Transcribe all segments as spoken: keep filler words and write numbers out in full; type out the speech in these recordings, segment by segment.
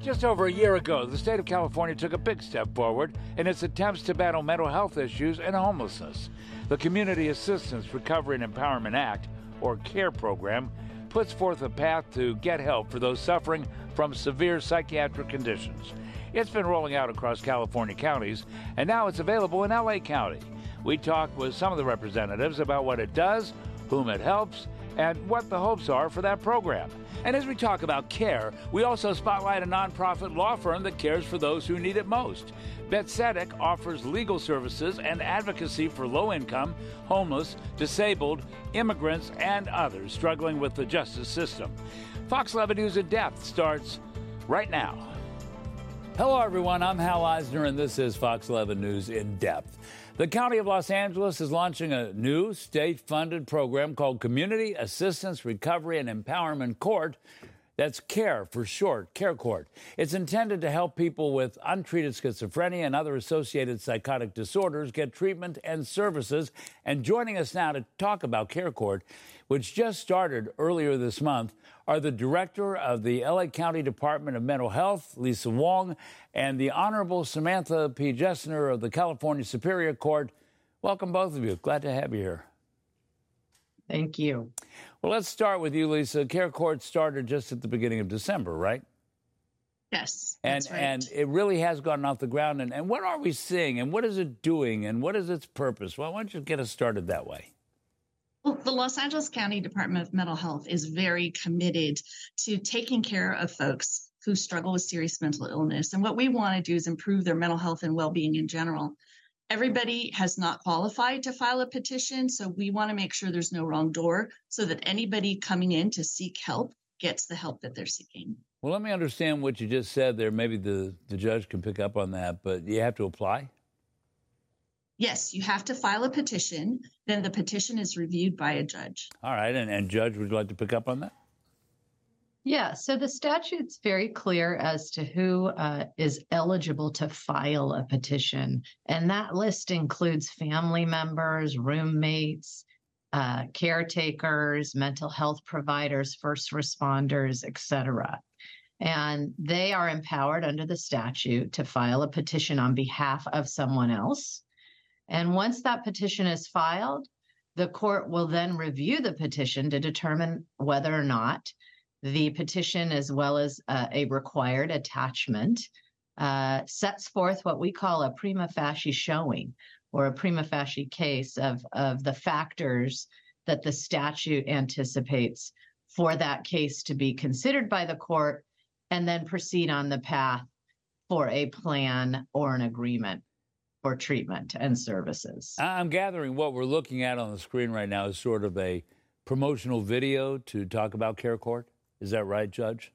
Just over a year ago, the state of California took a big step forward in its attempts to battle mental health issues and homelessness. The Community Assistance Recovery and Empowerment Act, or CARE program, puts forth a path to get help for those suffering from severe psychiatric conditions. It's been rolling out across California counties, and now it's available in L A County. We talked with some of the representatives about what it does, whom it helps, and what the hopes are for that program. And as we talk about CARE, we also spotlight a nonprofit law firm that cares for those who need it most. Betzetic offers legal services and advocacy for low-income, homeless, disabled, immigrants, and others struggling with the justice system. Fox eleven News in Depth starts right now. Hello, everyone. I'm Hal Eisner, and this is Fox eleven News in Depth. The County of Los Angeles is launching a new state-funded program called Community Assistance Recovery and Empowerment Court. That's CARE for short, CARE Court. It's intended to help people with untreated schizophrenia and other associated psychotic disorders get treatment and services. And joining us now to talk about CARE Court, which just started earlier this month, are the director of the L A County Department of Mental Health, Lisa Wong, and the Honorable Samantha P. Jessner of the California Superior Court. Welcome, both of you. Glad to have you here. Thank you. Well, let's start with you, Lisa. CARE Court started just at the beginning of December, right? Yes, and, that's right. And it really has gotten off the ground. And, and what are we seeing? And what is it doing? And what is its purpose? Well, why don't you get us started that way? Well, the Los Angeles County Department of Mental Health is very committed to taking care of folks who struggle with serious mental illness. And what we want to do is improve their mental health and well-being in general. Everybody has not qualified to file a petition, so we want to make sure there's no wrong door so that anybody coming in to seek help gets the help that they're seeking. Well, let me understand what you just said there. Maybe the, the judge can pick up on that, but you have to apply? Yes, you have to file a petition. Then the petition is reviewed by a judge. All right. And, and Judge, would you like to pick up on that? Yeah, so the statute's very clear as to who uh, is eligible to file a petition. And that list includes family members, roommates, uh, caretakers, mental health providers, first responders, et cetera. And they are empowered under the statute to file a petition on behalf of someone else. And once that petition is filed, the court will then review the petition to determine whether or not the petition, as well as uh, a required attachment, uh, sets forth what we call a prima facie showing or a prima facie case of, of the factors that the statute anticipates for that case to be considered by the court and then proceed on the path for a plan or an agreement for treatment and services. I'm gathering what we're looking at on the screen right now is sort of a promotional video to talk about CARE Court. Is that right, Judge?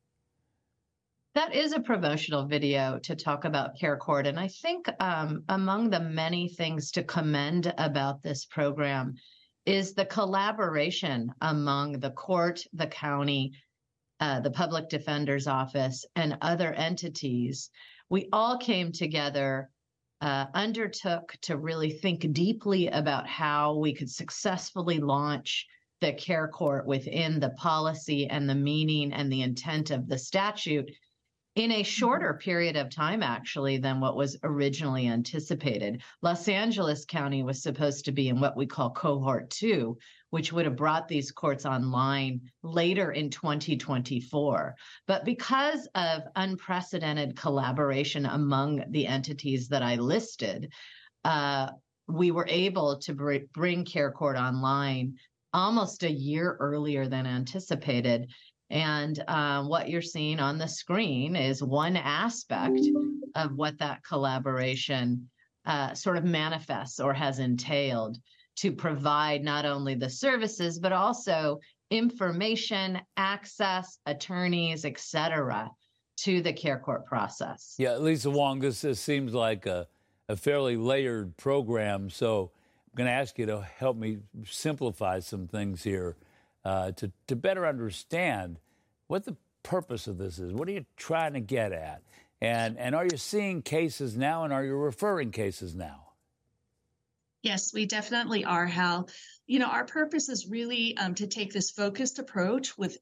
That is a promotional video to talk about CARE Court. And I think um, among the many things to commend about this program is the collaboration among the court, the county, uh, the public defender's office, and other entities. We all came together, uh, undertook to really think deeply about how we could successfully launch the CARE Court within the policy and the meaning and the intent of the statute in a shorter period of time, actually, than what was originally anticipated. Los Angeles County was supposed to be in what we call cohort two, which would have brought these courts online later in twenty twenty-four. But because of unprecedented collaboration among the entities that I listed, uh, we were able to br- bring CARE Court online almost a year earlier than anticipated. And uh, what you're seeing on the screen is one aspect of what that collaboration uh, sort of manifests or has entailed to provide not only the services, but also information, access, attorneys, et cetera, to the CARE Court process. Yeah, Lisa Wong, this, this seems like a, a fairly layered program. So I'm going to ask you to help me simplify some things here. Uh, to, to better understand what the purpose of this is. What are you trying to get at? And, and are you seeing cases now, and are you referring cases now? Yes, we definitely are, Hal. You know, our purpose is really um, to take this focused approach with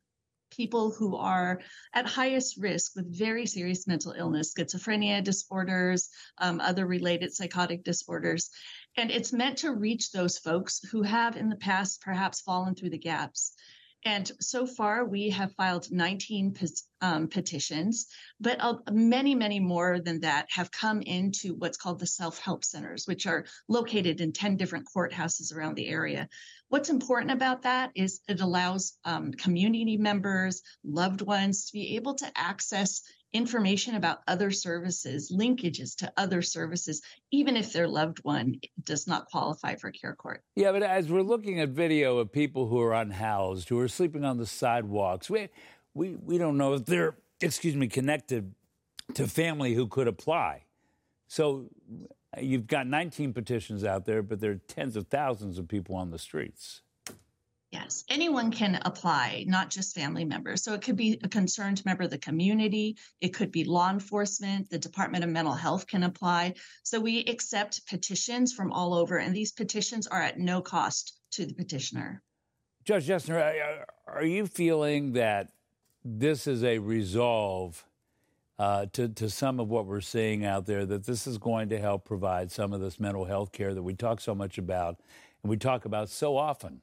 people who are at highest risk with very serious mental illness, schizophrenia disorders, um, other related psychotic disorders. And it's meant to reach those folks who have in the past perhaps fallen through the gaps. And so far, we have filed nineteen um, petitions, but uh, many, many more than that have come into what's called the self-help centers, which are located in ten different courthouses around the area. What's important about that is it allows um, community members, loved ones to be able to access information about other services, linkages to other services, even if their loved one does not qualify for Care Court. Yeah, but as we're looking at video of people who are unhoused, who are sleeping on the sidewalks, we we we don't know if they're, excuse me, connected to family who could apply. So you've got nineteen petitions out there, but there are tens of thousands of people on the streets. Yes, anyone can apply, not just family members. So it could be a concerned member of the community. It could be law enforcement. The Department of Mental Health can apply. So we accept petitions from all over, and these petitions are at no cost to the petitioner. Judge Jessner, are you feeling that this is a resolve uh, to, to some of what we're seeing out there, that this is going to help provide some of this mental health care that we talk so much about and we talk about so often?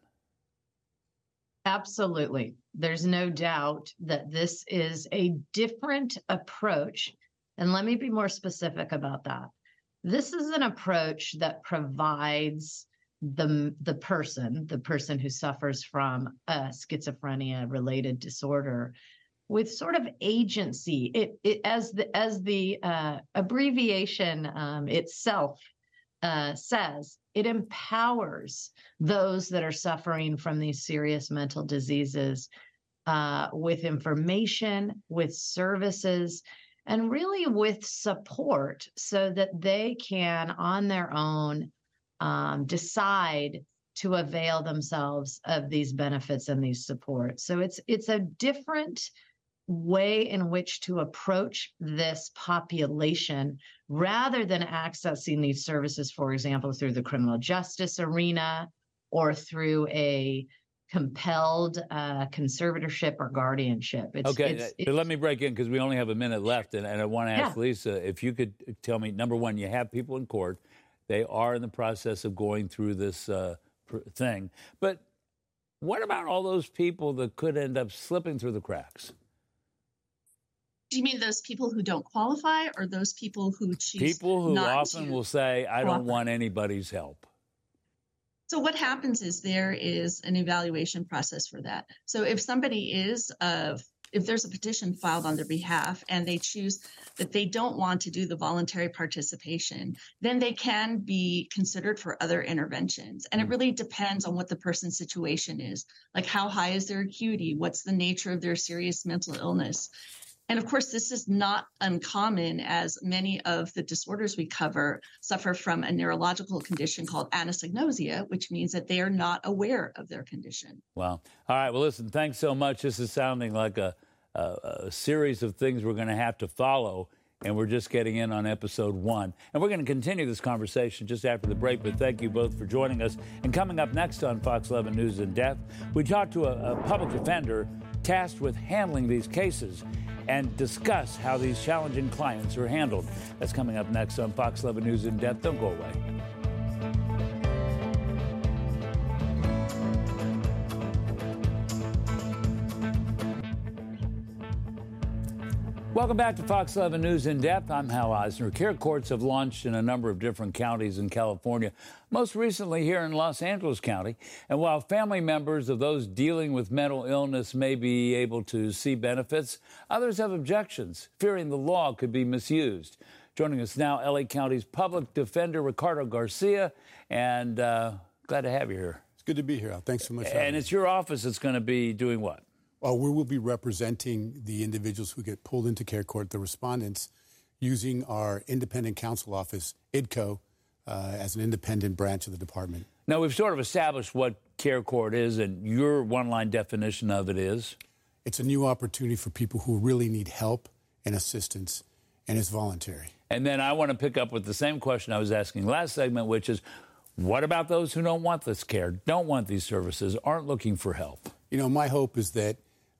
Absolutely. There's no doubt that this is a different approach. And let me be more specific about that. This is an approach that provides the, the person, the person who suffers from a schizophrenia-related disorder, with sort of agency. It, it as the as the uh, abbreviation um, itself uh, says, it empowers those that are suffering from these serious mental diseases uh, with information, with services, and really with support so that they can, on their own, um, decide to avail themselves of these benefits and these supports. So it's it's a different way in which to approach this population rather than accessing these services, for example, through the criminal justice arena or through a compelled uh, conservatorship or guardianship. It's, okay, it's, but it's, let me break in because we only have a minute left, and, and I want to ask yeah. Lisa if you could tell me, number one, you have people in court. They are in the process of going through this uh, thing. But what about all those people that could end up slipping through the cracks? Do you mean those people who don't qualify or those people who choose People who not often to will say, I qualify? don't want anybody's help. So what happens is there is an evaluation process for that. So if somebody is, uh, if there's a petition filed on their behalf and they choose that they don't want to do the voluntary participation, then they can be considered for other interventions. And it really depends on what the person's situation is. Like how high is their acuity? What's the nature of their serious mental illness? And of course, this is not uncommon, as many of the disorders we cover suffer from a neurological condition called anosognosia, which means that they are not aware of their condition. Wow. All right. Well, listen, thanks so much. This is sounding like a, a, a series of things we're going to have to follow, and we're just getting in on episode one. And we're going to continue this conversation just after the break, but thank you both for joining us. And coming up next on Fox eleven News in Depth, we talk to a, a public defender tasked with handling these cases and discuss how these challenging clients are handled. That's coming up next on Fox eleven News in Depth. Don't go away. Welcome back to Fox eleven News in Depth. I'm Hal Eisner. Care courts have launched in a number of different counties in California, most recently here in Los Angeles County. And while family members of those dealing with mental illness may be able to see benefits, others have objections, fearing the law could be misused. Joining us now, L A County's public defender, Ricardo Garcia, and uh, glad to have you here. It's good to be here, Al. Thanks so much. And it's your office that's going to be doing what? Well, we will be representing the individuals who get pulled into care court, the respondents, using our independent counsel office, I D C O, uh, as an independent branch of the department. Now, we've sort of established what care court is, and your one-line definition of it is? It's a new opportunity for people who really need help and assistance, and it's voluntary. And then I want to pick up with the same question I was asking last segment, which is, what about those who don't want this care, don't want these services, aren't looking for help? You know, my hope is that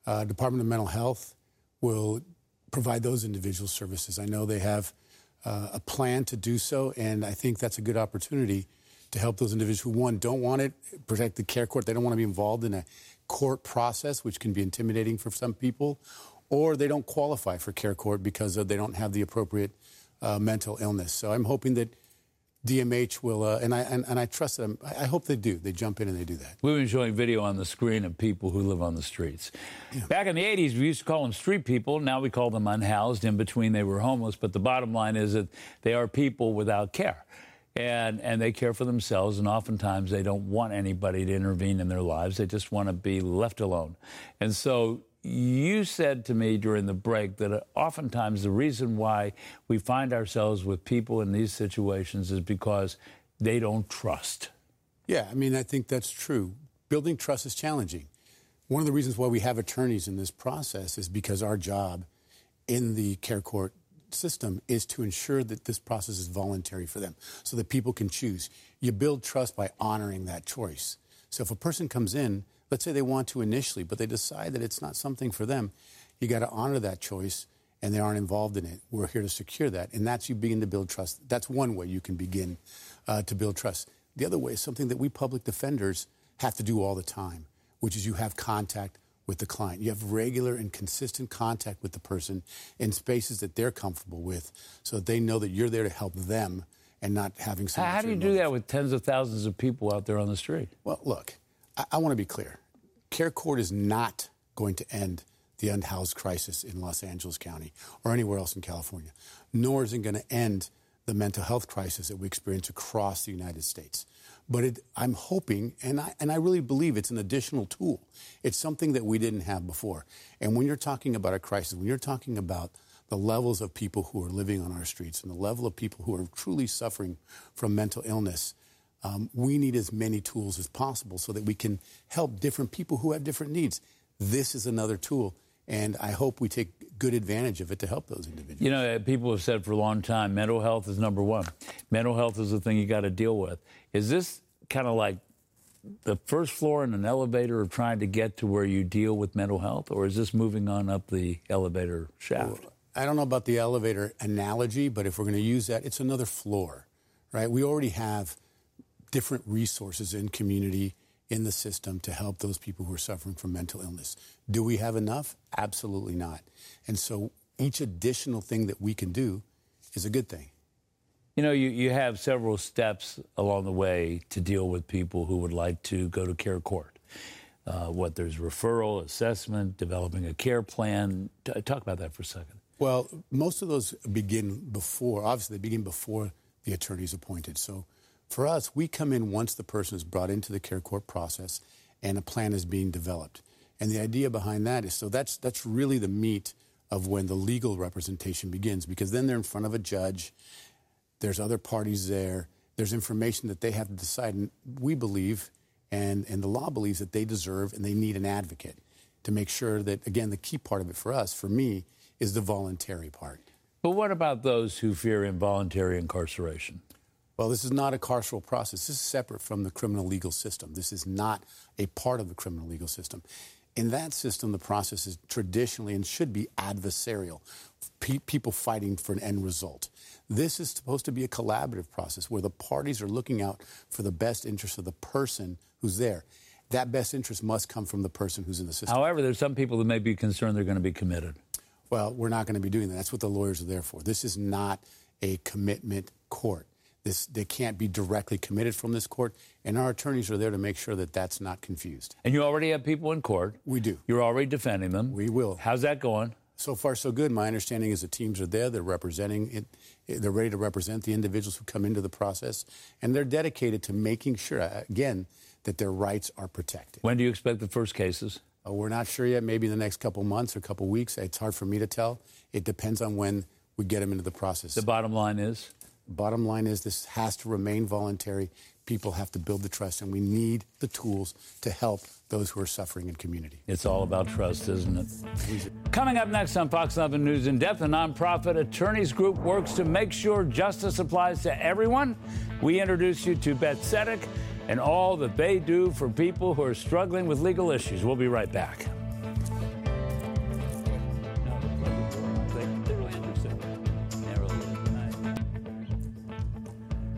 Uh, Department of Mental Health will provide those individual services. I know they have uh, a plan to do so, and I think that's a good opportunity to help those individuals who, one, don't want it, protect the care court. They don't want to be involved in a court process, which can be intimidating for some people, or they don't qualify for care court because of, they don't have the appropriate uh, mental illness. So I'm hoping that D M H will, uh, and I and, and I trust them. I, I hope they do. They jump in and they do that. We've been showing video on the screen of people who live on the streets. Yeah. Back in the eighties, we used to call them street people. Now we call them unhoused. In between, they were homeless. But the bottom line is that they are people without care. And and they care for themselves, and oftentimes they don't want anybody to intervene in their lives. They just want to be left alone. And so you said to me during the break that oftentimes the reason why we find ourselves with people in these situations is because they don't trust. Yeah, I mean, I think that's true. Building trust is challenging. One of the reasons why we have attorneys in this process is because our job in the care court system is to ensure that this process is voluntary for them so that people can choose. You build trust by honoring that choice. So if a person comes in, let's say they want to initially, but they decide that it's not something for them, you got to honor that choice and they aren't involved in it. We're here to secure that. And that's you begin to build trust. That's one way you can begin uh, to build trust. The other way is something that we public defenders have to do all the time, which is you have contact with the client. You have regular and consistent contact with the person in spaces that they're comfortable with so that they know that you're there to help them and not having some... How do you do that with tens of thousands of people out there on the street? Well, look, I, I want to be clear. Care court is not going to end the unhoused crisis in Los Angeles County or anywhere else in California, nor is it going to end the mental health crisis that we experience across the United States. But it, I'm hoping, and I, and I really believe it's an additional tool. It's something that we didn't have before. And when you're talking about a crisis, when you're talking about the levels of people who are living on our streets and the level of people who are truly suffering from mental illness, um, we need as many tools as possible so that we can help different people who have different needs. This is another tool, and I hope we take good advantage of it to help those individuals. You know, people have said for a long time, mental health is number one. Mental health is the thing you got to deal with. Is this kind of like the first floor in an elevator of trying to get to where you deal with mental health, or is this moving on up the elevator shaft? Well, I don't know about the elevator analogy, but if we're going to use that, it's another floor, right? We already have different resources in community, in the system to help those people who are suffering from mental illness. Do we have enough? Absolutely not. And so each additional thing that we can do is a good thing. You know, you, you have several steps along the way to deal with people who would like to go to care court. Uh, what there's referral, assessment, developing a care plan. T- talk about that for a second. Well, most of those begin before, obviously they begin before the attorney is appointed. So for us, we come in once the person is brought into the care court process and a plan is being developed. And the idea behind that is, so that's that's really the meat of when the legal representation begins, because then they're in front of a judge. There's other parties there. There's information that they have to decide. And we believe, and, and the law believes, that they deserve and they need an advocate to make sure that, again, the key part of it for us, for me, is the voluntary part. But what about those who fear involuntary incarceration? Well, this is not a carceral process. This is separate from the criminal legal system. This is not a part of the criminal legal system. In that system, the process is traditionally and should be adversarial, Pe- people fighting for an end result. This is supposed to be a collaborative process where the parties are looking out for the best interest of the person who's there. That best interest must come from the person who's in the system. However, there's some people that may be concerned they're going to be committed. Well, we're not going to be doing that. That's what the lawyers are there for. This is not a commitment court. This, they can't be directly committed from this court, and our attorneys are there to make sure that that's not confused. And you already have people in court. We do. You're already defending them. We will. How's that going? So far, so good. My understanding is the teams are there. They're representing it. They're ready to represent the individuals who come into the process, and they're dedicated to making sure, again, that their rights are protected. When do you expect the first cases? Uh, we're not sure yet. Maybe in the next couple months or couple weeks. It's hard for me to tell. It depends on when we get them into the process. The bottom line is? Bottom line is this has to remain voluntary. People have to build the trust, and we need the tools to help those who are suffering in community. It's all about trust, isn't it? Coming up next on Fox eleven News in Depth, a nonprofit attorneys group works to make sure justice applies to everyone. We introduce you to Beth Tzedek and all that they do for people who are struggling with legal issues. We'll be right back.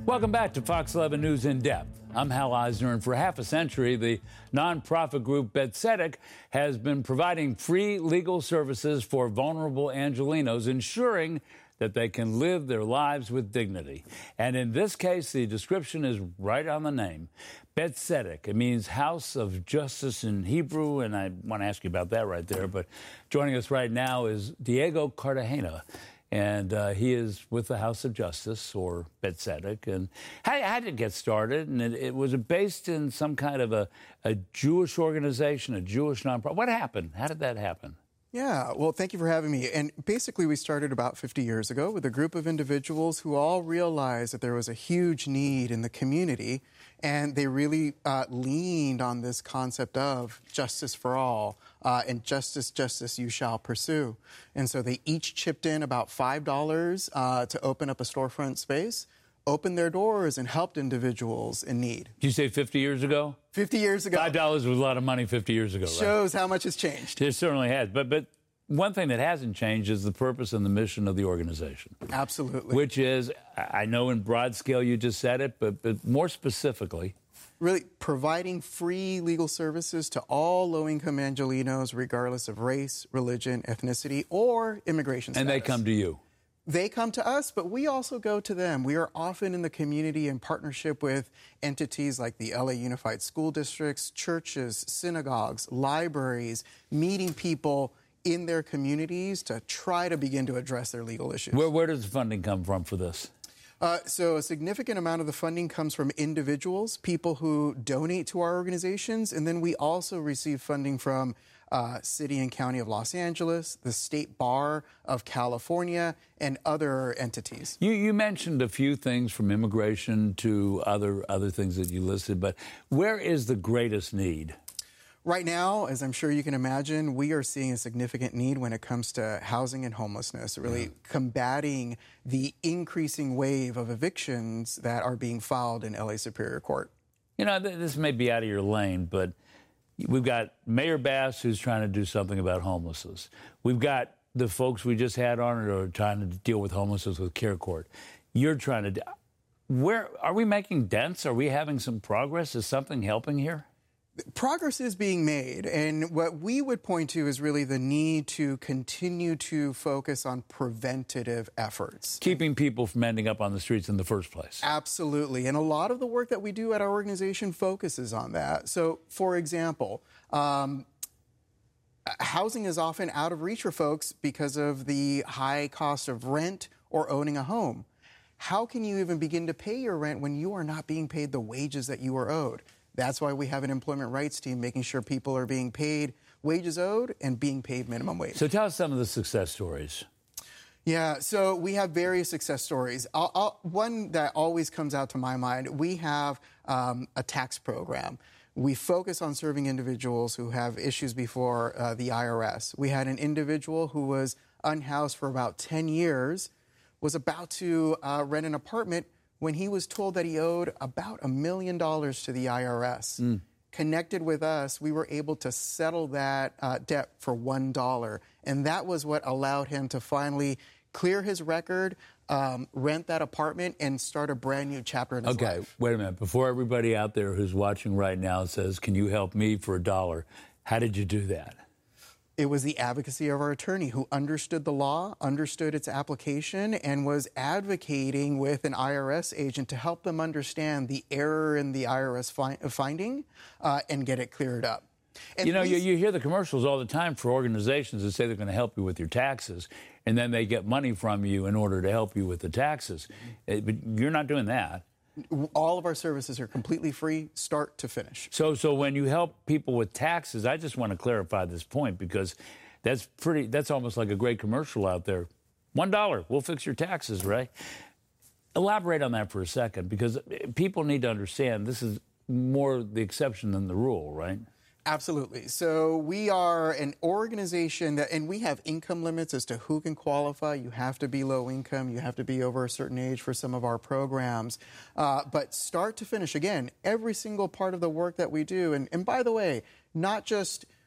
Welcome back to Fox eleven News In Depth. I'm Hal Eisner, and for half a century, the nonprofit group Bethesda has been providing free legal services for vulnerable Angelenos, ensuring that they can live their lives with dignity. And in this case, the description is right on the name. Bethesda. It means House of Justice in Hebrew, and I want to ask you about that right there. But joining us right now is Diego Cartagena. And uh, he is with the House of Justice, or Bethesda. And how, how did it get started? And it, it was based in some kind of a, a Jewish organization, a Jewish nonprofit. What happened? How did that happen? Yeah, well, thank you for having me. And basically, we started about fifty years ago with a group of individuals who all realized that there was a huge need in the community. And they really uh, leaned on this concept of justice for all uh, and justice, justice you shall pursue. And so they each chipped in about five dollars uh, to open up a storefront space, opened their doors, and helped individuals in need. Did you say fifty years ago? fifty years ago. five dollars was a lot of money fifty years ago, right? Shows how much has changed. It certainly has. But, but one thing that hasn't changed is the purpose and the mission of the organization. Absolutely. Which is, I know in broad scale you just said it, but, but more specifically, really providing free legal services to all low-income Angelenos, regardless of race, religion, ethnicity, or immigration status. And they come to you. They come to us, but we also go to them. We are often in the community in partnership with entities like the L A Unified School Districts, churches, synagogues, libraries, meeting people in their communities to try to begin to address their legal issues. Where, where does the funding come from for this? Uh, so a significant amount of the funding comes from individuals, people who donate to our organizations, and then we also receive funding from uh, City and County of Los Angeles, the State Bar of California, and other entities. You, you mentioned a few things from immigration to other, other things that you listed, but where is the greatest need? Right now, as I'm sure you can imagine, we are seeing a significant need when it comes to housing and homelessness, really yeah. combating the increasing wave of evictions that are being filed in L A Superior Court. You know, th- this may be out of your lane, but we've got Mayor Bass who's trying to do something about homelessness. We've got the folks we just had on who are trying to deal with homelessness with Care Court. You're trying to... Do- Where are we making dents? Are we having some progress? Is something helping here? Progress is being made, and what we would point to is really the need to continue to focus on preventative efforts. Keeping people from ending up on the streets in the first place. Absolutely, and a lot of the work that we do at our organization focuses on that. So, for example, um, housing is often out of reach for folks because of the high cost of rent or owning a home. How can you even begin to pay your rent when you are not being paid the wages that you are owed? That's why we have an employment rights team making sure people are being paid wages owed and being paid minimum wage. So tell us some of the success stories. Yeah, so we have various success stories. I'll, I'll, one that always comes out to my mind, we have um, a tax program. We focus on serving individuals who have issues before uh, the I R S. We had an individual who was unhoused for about ten years, was about to uh, rent an apartment when he was told that he owed about a million dollars to the I R S. Mm. Connected with us, we were able to settle that uh, debt for one dollar. And that was what allowed him to finally clear his record, um, rent that apartment, and start a brand new chapter in his okay, life. Okay, wait a minute. Before everybody out there who's watching right now says, can you help me for a dollar? How did you do that? It was the advocacy of our attorney who understood the law, understood its application, and was advocating with an I R S agent to help them understand the error in the I R S fi- finding uh, and get it cleared up. And you know, these- you, you hear the commercials all the time for organizations that say they're going to help you with your taxes, and then they get money from you in order to help you with the taxes. Uh, But you're not doing that. All of our services are completely free, start to finish. So, so when you help people with taxes, I just want to clarify this point because that's pretty. That's almost like a great commercial out there. One dollar, we'll fix your taxes, right? Elaborate on that for a second, because people need to understand this is more the exception than the rule, right? Absolutely. So we are an organization that, and we have income limits as to who can qualify. You have to be low income. You have to be over a certain age for some of our programs. Uh, but start to finish, again, every single part of the work that we do. And, and by the way, not just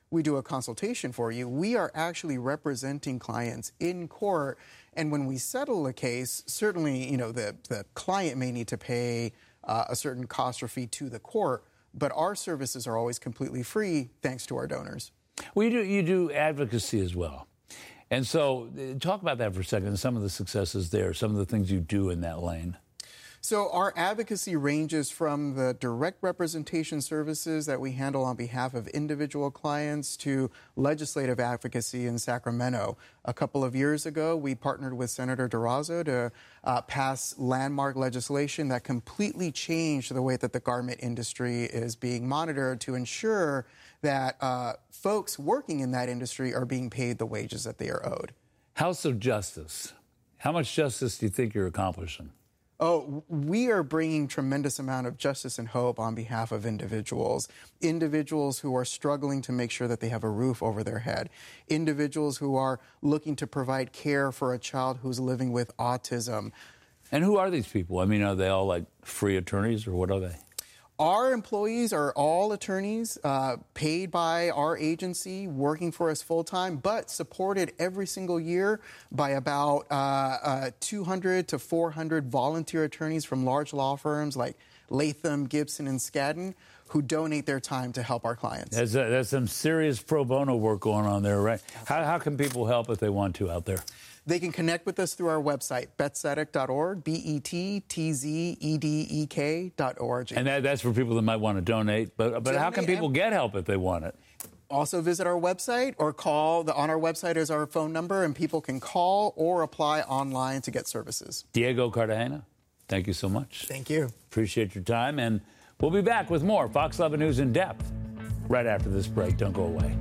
we do a consultation for you. We are actually representing clients in court. And when we settle a case, certainly, you know, the, the client may need to pay uh, a certain cost or fee to the court, but our services are always completely free thanks to our donors. Well, you do, you do advocacy as well. And so talk about that for a second, some of the successes there, some of the things you do in that lane. So our advocacy ranges from the direct representation services that we handle on behalf of individual clients to legislative advocacy in Sacramento. A couple of years ago, we partnered with Senator Durazo to uh, pass landmark legislation that completely changed the way that the garment industry is being monitored to ensure that uh, folks working in that industry are being paid the wages that they are owed. House of Justice. How much justice do you think you're accomplishing? Oh, we are bringing tremendous amount of justice and hope on behalf of individuals, individuals who are struggling to make sure that they have a roof over their head, individuals who are looking to provide care for a child who's living with autism. And who are these people? I mean, are they all like free attorneys or what are they? Our employees are all attorneys uh, paid by our agency, working for us full-time, but supported every single year by about uh, uh, two hundred to four hundred volunteer attorneys from large law firms like Latham, Gibson, and Skadden, who donate their time to help our clients. There's, a, there's some serious pro bono work going on there, right? How, how can people help if they want to out there? They can connect with us through our website, betzedek dot org, B E T T Z E D E K dot org. And that, that's for people that might want to donate. But, but how can people get help if they want it? Also visit our website or call. The, on our website is our phone number, and people can call or apply online to get services. Diego Cartagena, thank you so much. Thank you. Appreciate your time. And we'll be back with more Fox eleven News in depth right after this break. Don't go away.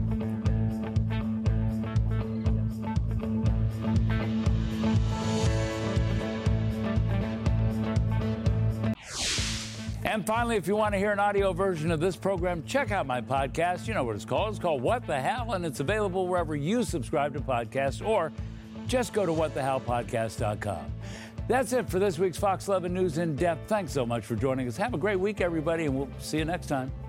And finally, if you want to hear an audio version of this program, check out my podcast. You know what it's called. It's called What the Hell, and it's available wherever you subscribe to podcasts, or just go to what the hell podcast dot com. That's it for this week's Fox eleven News in Depth. Thanks so much for joining us. Have a great week, everybody, and we'll see you next time.